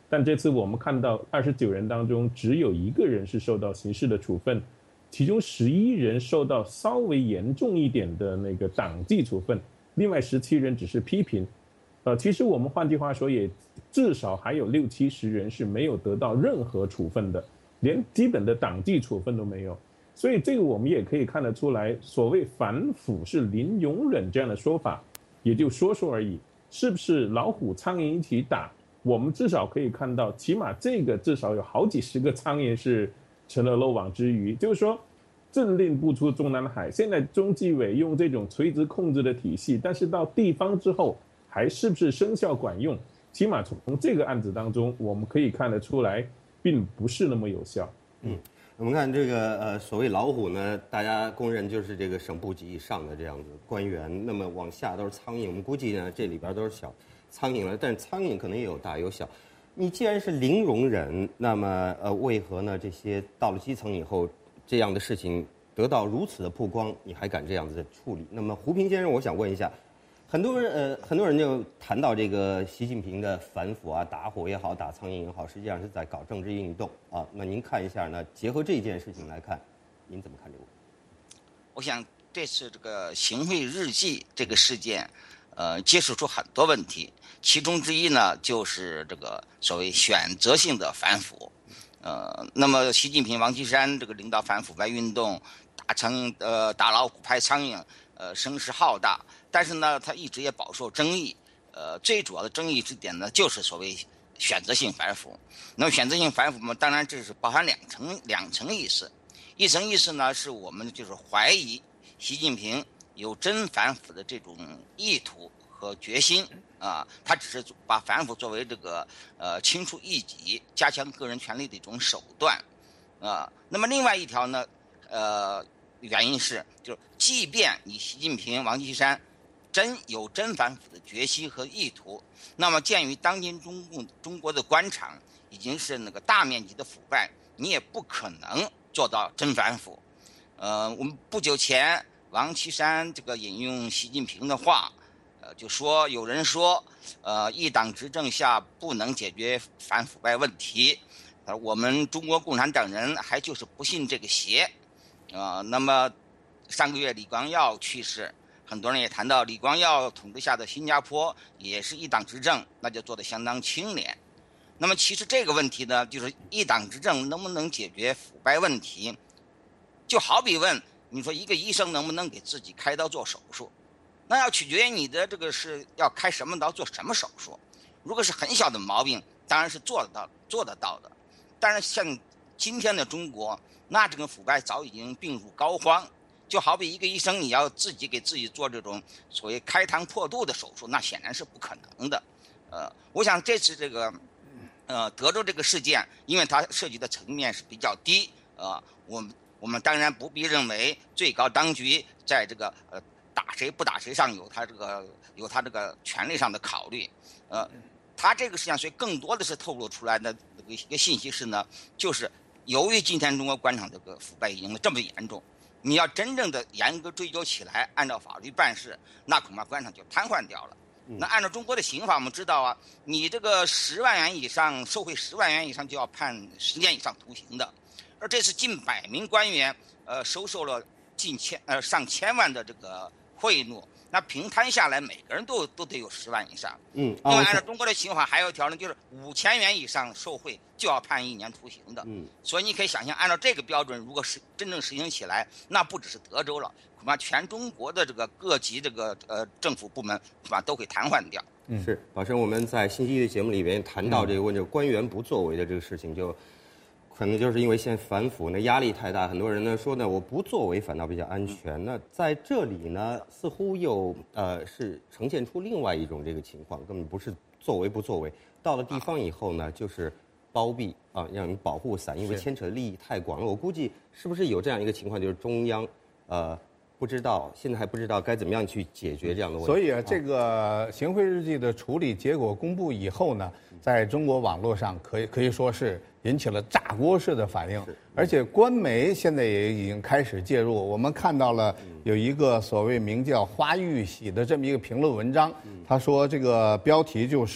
但这次我们看到二十九人当中只有一个人是受到刑事的处分，其中十一人受到稍微严重一点的那个党纪处分，另外十七人只是批评。呃，其实我们换句话说，也至少还有六七十人是没有得到任何处分的，连基本的党纪处分都没有。所以这个我们也可以看得出来，所谓反腐是零容忍这样的说法，也就说说而已。是不是老虎苍蝇一起打？我们至少可以看到，起码这个至少有好几十个苍蝇是成了漏网之鱼。就是说，政令不出中南海，现在中纪委用这种垂直控制的体系，但是到地方之后，还是不是生效管用？起码从这个案子当中，我们可以看得出来，并不是那么有效。 嗯。我们看这个呃，所谓老虎呢，大家公认就是这个省部级以上的这样子官员，那么往下都是苍蝇。我们估计呢，这里边都是小苍蝇了，但是苍蝇可能也有大有小。你既然是零容忍，那么呃，为何呢？这些到了基层以后，这样的事情得到如此的曝光，你还敢这样子的处理？那么胡平先生，我想问一下。很多人呃，很多人就谈到这个习近平的反腐啊，打虎也好，打苍蝇也好，实际上是在搞政治运动啊。那您看一下呢？结合这件事情来看，您怎么看这个问题？ 我想这次这个行贿日记这个事件，呃，揭示出很多问题，其中之一呢，就是这个所谓选择性的反腐。呃，那么习近平、王岐山这个领导反腐败运动，打苍蝇呃打老虎拍苍蝇，呃声势浩大。但是呢，他一直也饱受争议。呃，最主要的争议之点呢，就是所谓选择性反腐。那么选择性反腐嘛，当然这是包含两层两层意思。一层意思呢，是我们就是怀疑习近平有真反腐的这种意图和决心啊，他只是把反腐作为这个呃清除异己、加强个人权利的一种手段啊。那么另外一条呢，呃，原因是就是即便你习近平、王岐山真有真反腐的决心和意图，那么鉴于当今中共中国的官场已经是那个大面积的腐败，你也不可能做到真反腐。呃，我们不久前王岐山这个引用习近平的话，呃，就说有人说，呃，一党执政下不能解决反腐败问题，呃，我们中国共产党人还就是不信这个邪，啊、呃，那么上个月李光耀去世。很多人也谈到李光耀统治下的新加坡也是一党执政，那就做得相当清廉。那么其实这个问题呢，就是一党执政能不能解决腐败问题，就好比问你说一个医生能不能给自己开刀做手术，那要取决于你的这个是要开什么刀做什么手术。如果是很小的毛病，当然是做得到做得到的。但是像今天的中国，那这个腐败早已经病入膏肓。就好比一个医生，你要自己给自己做这种所谓开膛破肚的手术，那显然是不可能的。呃，我想这次这个，呃，德州这个事件，因为它涉及的层面是比较低，呃，我们我们当然不必认为最高当局在这个呃打谁不打谁上有他这个有他这个权利上的考虑。呃，他这个实际上所以更多的是透露出来的一个信息是呢，就是由于今天中国官场这个腐败已经这么严重。你要真正的严格追究起来，按照法律办事，那恐怕官场就瘫痪掉了。嗯、那按照中国的刑法，我们知道啊，你这个十万元以上受贿十万元以上就要判十年以上徒刑的。而这次近百名官员，呃，收受了近千呃上千万的这个贿赂，那平摊下来，每个人都都得有十万以上。 嗯， 另外按照中国的刑法还有一条呢，就是五千元以上受贿就要判一年徒刑的。嗯，所以你可以想象，按照这个标准，如果是真正实行起来，那不只是德州了，恐怕全中国的这个各级这个呃政府部门恐怕都会瘫痪掉。 嗯，是，宝生，我们在星期一的节目里边谈到这个问题，官员不作为的这个事情，就可能就是因为现在反腐呢压力太大，很多人呢说呢我不作为反倒比较安全。那在这里呢，似乎又呃是呈现出另外一种这个情况，根本不是作为不作为，到了地方以后呢，就是包庇啊，让你保护伞，因为牵扯的利益太广了。我估计是不是有这样一个情况，就是中央呃不知道，现在还不知道该怎么样去解决这样的问题。 所以啊，这个行贿日记的处理结果公布以后呢，在中国网络上可以可以说是引起了炸锅式的反应，而且官媒现在也已经开始介入。我们看到了有一个所谓名叫花玉玺的这么一个评论文章，他说这个标题就是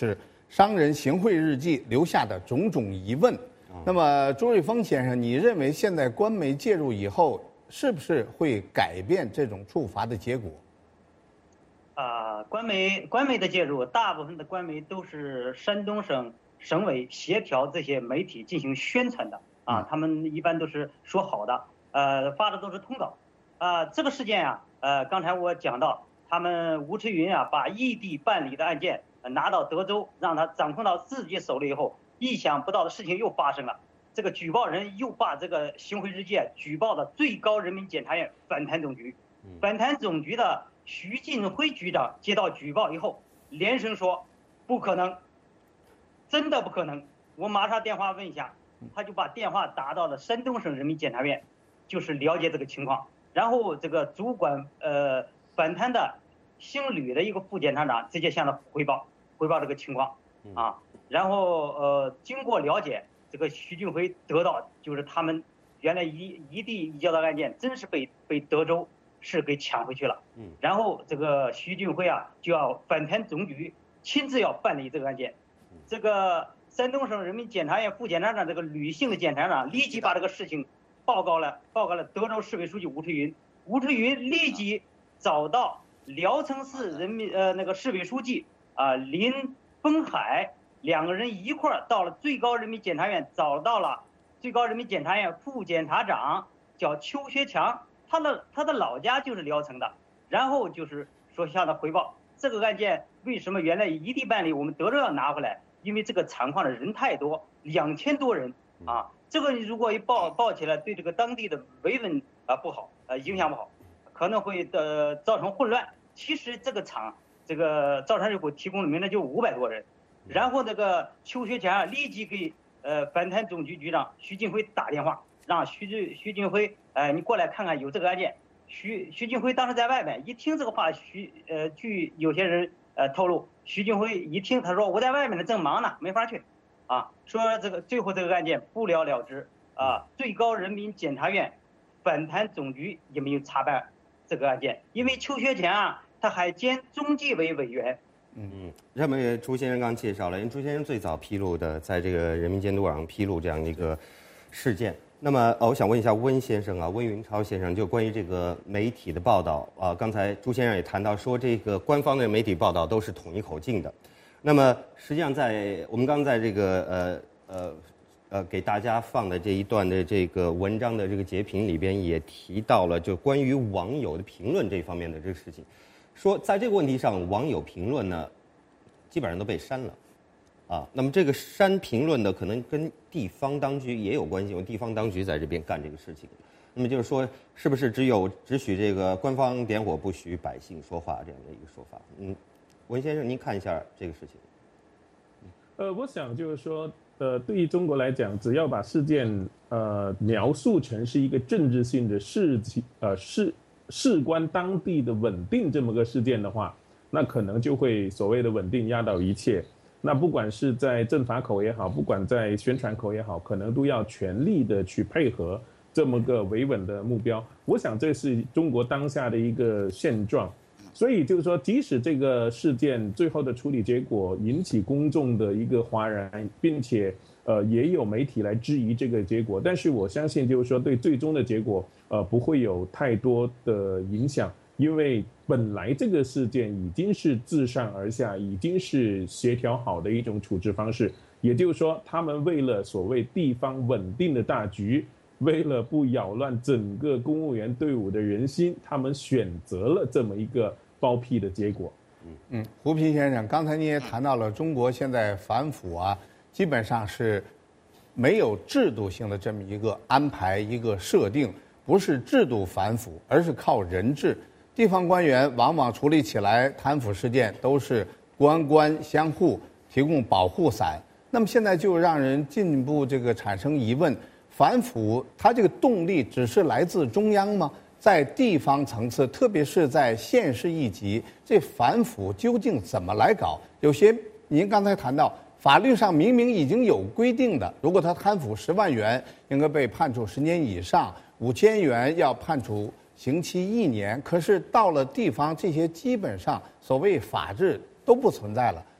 商人行贿日记留下的种种疑问。那么，朱瑞峰先生，你认为现在官媒介入以后，是不是会改变这种处罚的结果？ 啊、呃，官媒官媒的介入，大部分的官媒都是山东省省委协调这些媒体进行宣传的啊，他们一般都是说好的，呃，发的都是通稿。啊、呃，这个事件啊，呃，刚才我讲到，他们吴驰云啊，把异地办理的案件拿到德州，让他掌控到自己手里以后，意想不到的事情又发生了。这个举报人又把这个行贿日记举报到最高人民检察院反贪总局，反贪总局的徐进辉局长接到举报以后，连声说不可能，真的不可能。我马上电话问一下，他就把电话打到了山东省人民检察院，就是了解这个情况。然后这个主管呃反贪的姓吕的一个副检察长直接向他汇报汇报这个情况啊。然后呃经过了解，这个徐俊辉得到就是他们原来一一地移交的案件真是被被德州市给抢回去了。嗯。然后这个徐俊辉啊就要反贪总局亲自要办理这个案件。这个山东省人民检察院副检察长这个吕姓的检察长立即把这个事情报告了报告了德州市委书记吴驰云，吴驰云立即找到聊城市人民呃那个市委书记啊、呃、林峰海，两个人一块儿到了最高人民检察院，找到了最高人民检察院副检察长叫邱学强，他的他的老家就是聊城的，然后就是说向他汇报这个案件为什么原来一地办理，我们德州要拿回来，因为这个厂矿的人太多，两千多人啊。这个如果一报报起来，对这个当地的维稳啊不好，呃影响不好，可能会呃造成混乱。其实这个厂，这个造船水库提供的名单就五百多人，然后这个邱学强立即给呃反贪总局局长徐进辉打电话，让徐徐进辉，哎、呃、你过来看看有这个案件。徐徐进辉当时在外面，一听这个话，徐呃据有些人呃透露，徐进辉一听他说我在外面呢正忙呢，没法去。啊，说这个最后这个案件不了了之啊，最高人民检察院反贪总局也没有查办这个案件，因为邱学强啊，他还兼中纪委委员。 嗯嗯，那么朱先生刚介绍了，因为朱先生最早披露的，在这个人民监督网上披露这样一个事件。那么，呃，我想问一下温先生啊，温云超先生，就关于这个媒体的报道啊，刚才朱先生也谈到说，这个官方的媒体报道都是统一口径的。那么，实际上在我们刚在这个呃呃呃给大家放的这一段的这个文章的这个截屏里边，也提到了就关于网友的评论这方面的这个事情，说在这个问题上，网友评论呢，基本上都被删了，啊，那么这个删评论的可能跟地方当局也有关系，因为地方当局在这边干这个事情。那么就是说，是不是只有只许这个官方点火，不许百姓说话这样的一个说法？嗯。文先生，您看一下这个事情。 呃，我想就是说，呃，对于中国来讲，只要把事件呃描述成是一个政治性的事情，呃事事关当地的稳定这么个事件的话，那可能就会所谓的稳定压倒一切。那不管是在政法口也好，不管在宣传口也好，可能都要全力的去配合这么个维稳的目标。我想这是中国当下的一个现状。所以就是说，即使这个事件最后的处理结果引起公众的一个哗然，并且呃也有媒体来质疑这个结果，但是我相信就是说对最终的结果呃不会有太多的影响，因为本来这个事件已经是自上而下，已经是协调好的一种处置方式，也就是说他们为了所谓地方稳定的大局，为了不扰乱整个公务员队伍的人心，他们选择了这么一个包庇的结果。 嗯，胡平先生，刚才你也谈到了中国现在反腐啊，基本上是没有制度性的这么一个安排、一个设定，不是制度反腐，而是靠人治。地方官员往往处理起来贪腐事件都是官官相护，提供保护伞。那么现在就让人进一步这个产生疑问。反腐，它这个动力只是来自中央吗？在地方层次，特别是在县市一级，这反腐究竟怎么来搞？有些您刚才谈到，法律上明明已经有规定的，如果他贪腐十万元，应该被判处十年以上；五千元要判处刑期一年。可是到了地方，这些基本上所谓法治都不存在了。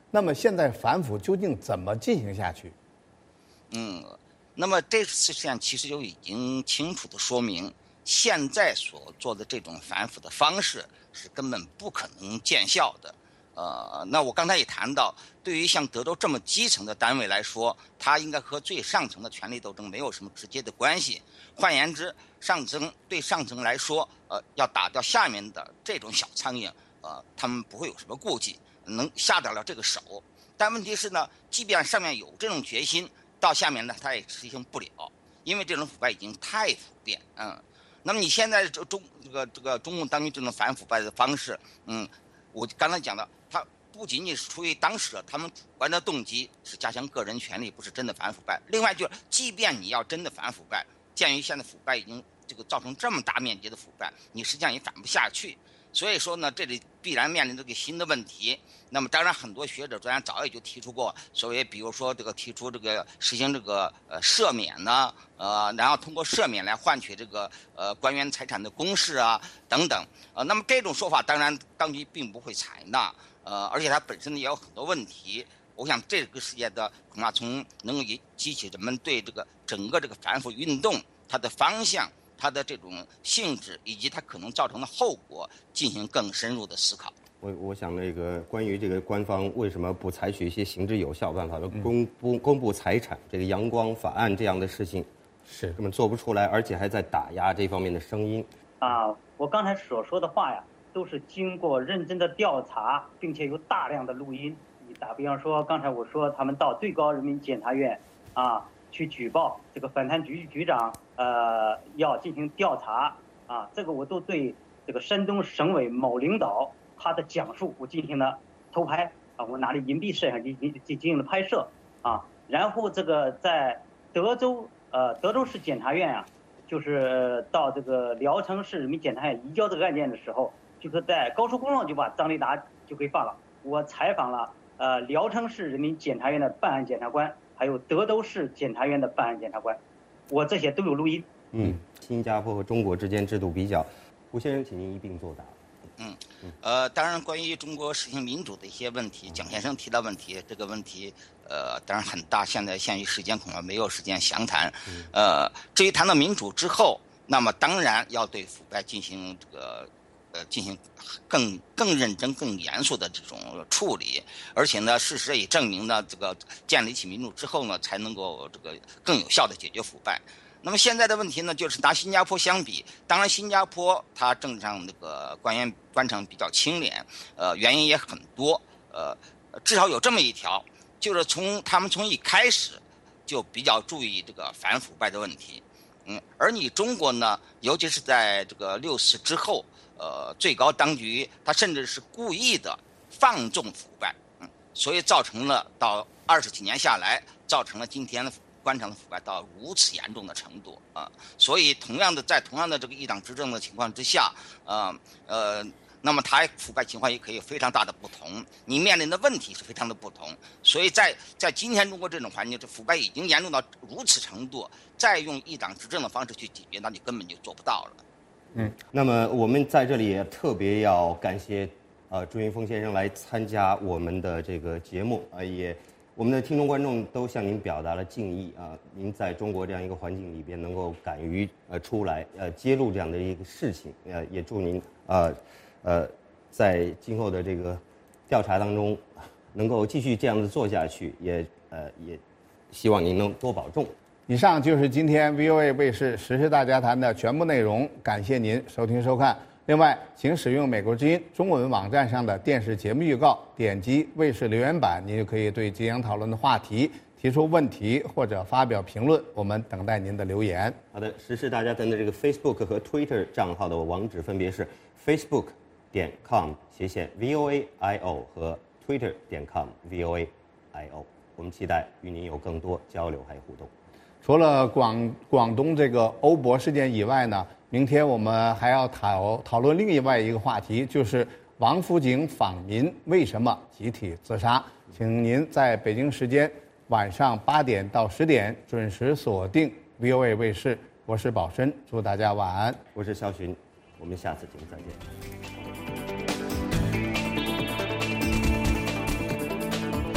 那么现在反腐究竟怎么进行下去？ 嗯，那么这次事件其实就已经清楚地说明，现在所做的这种反腐的方式是根本不可能见效的。呃，那我刚才也谈到，对于像德州这么基层的单位来说，它应该和最上层的权力斗争没有什么直接的关系。换言之，上层对上层来说，呃，要打掉下面的这种小苍蝇，呃，他们不会有什么顾忌，能下得了这个手。但问题是呢，即便上面有这种决心，到下面呢，他也实行不了，因为这种腐败已经太普遍，嗯。那么你现在这中这个这个中共当局这种反腐败的方式，嗯，我刚才讲的，它不仅仅是出于当时他们主观的动机是加强个人权利，不是真的反腐败。另外就是，即便你要真的反腐败，鉴于现在腐败已经这个造成这么大面积的腐败，你实际上也反不下去。所以说呢，这里必然面临这个新的问题。那么当然，很多学者专家早也就提出过，所谓比如说这个提出这个实行这个呃赦免呢，呃，然后通过赦免来换取这个呃官员财产的公示啊等等。呃，那么这种说法当然当局并不会采纳，呃，而且它本身也有很多问题。我想这个世界的恐怕从能够激起人们对这个整个这个反腐运动它的方向、它的这种性质以及它可能造成的后果进行更深入的思考。 我我想那个关于这个官方为什么不采取一些行之有效办法，公布公布财产这个阳光法案这样的事情， 是根本做不出来，而且还在打压这方面的声音。 啊，我刚才所说的话呀，都是经过认真的调查，并且有大量的录音。你打比方说，刚才我说他们到最高人民检察院啊去举报这个反贪局局长，呃，要进行调查啊，这个我都对这个山东省委某领导他的讲述，我进行了偷拍啊，我拿了隐蔽摄像机进进行了拍摄啊，然后这个在德州呃德州市检察院啊，就是到这个聊城市人民检察院移交这个案件的时候，就是在高速公路上就把张立达就给放了。我采访了呃聊城市人民检察院的办案检察官，还有德州市检察院的办案检察官，我这些都有录音。 嗯，新加坡和中国之间制度比较，胡先生，请您一并作答。 嗯，呃，当然，关于中国实行民主的一些问题，蒋先生提到问题，这个问题，呃，当然很大。现在限于时间，恐怕没有时间详谈。呃，至于谈到民主之后，那么当然要对腐败进行这个，呃，进行更更认真、更严肃的这种处理。而且呢，事实也证明呢，这个建立起民主之后呢，才能够这个更有效地解决腐败。那么现在的问题呢，就是拿新加坡相比，当然新加坡它政治上那个官员官场比较清廉，呃，原因也很多，呃，至少有这么一条，就是从他们从一开始就比较注意这个反腐败的问题，嗯，而你中国呢，尤其是在这个六四之后，呃，最高当局他甚至是故意的放纵腐败，嗯，所以造成了到二十几年下来，造成了今天的官场的腐败到如此严重的程度啊，所以同样的在同样的这个一党执政的情况之下，呃呃，那么它腐败情况也可以有非常大的不同，你面临的问题是非常的不同，所以在在今天中国这种环境，这腐败已经严重到如此程度，再用一党执政的方式去解决，那你根本就做不到了。 嗯，那么我们在这里也特别要感谢呃朱云峰先生来参加我们的这个节目啊、呃，也。我们的听众观众都向您表达了敬意啊！您在中国这样一个环境里边能够敢于呃出来呃揭露这样的一个事情，呃也祝您呃呃在今后的这个调查当中能够继续这样子做下去，也呃也希望您能多保重。 以上就是今天 V O A 卫视时事大家谈的全部内容，感谢您收听收看。另外，请使用美国之音中文网站上的电视节目预告，点击卫视留言板，您就可以对即将讨论的话题提出问题或者发表评论，我们等待您的留言。 好的，时事大家谈的这个 Facebook 和 Twitter 账号的网址分别是 facebook 点 com 斜线 V O A I O 和 Twitter 点 com V O A I O。我们期待与您有更多交流还有互动。 除了广广东这个欧博事件以外呢，明天我们还要讨讨论另外一个话题，就是王府井访民为什么集体自杀。请您在北京时间晚上八点到十点准时锁定 V O A 卫视，我是宝申，祝大家晚安。 我是肖寻，我们下次节目再见。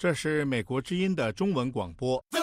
这是美国之音的中文广播。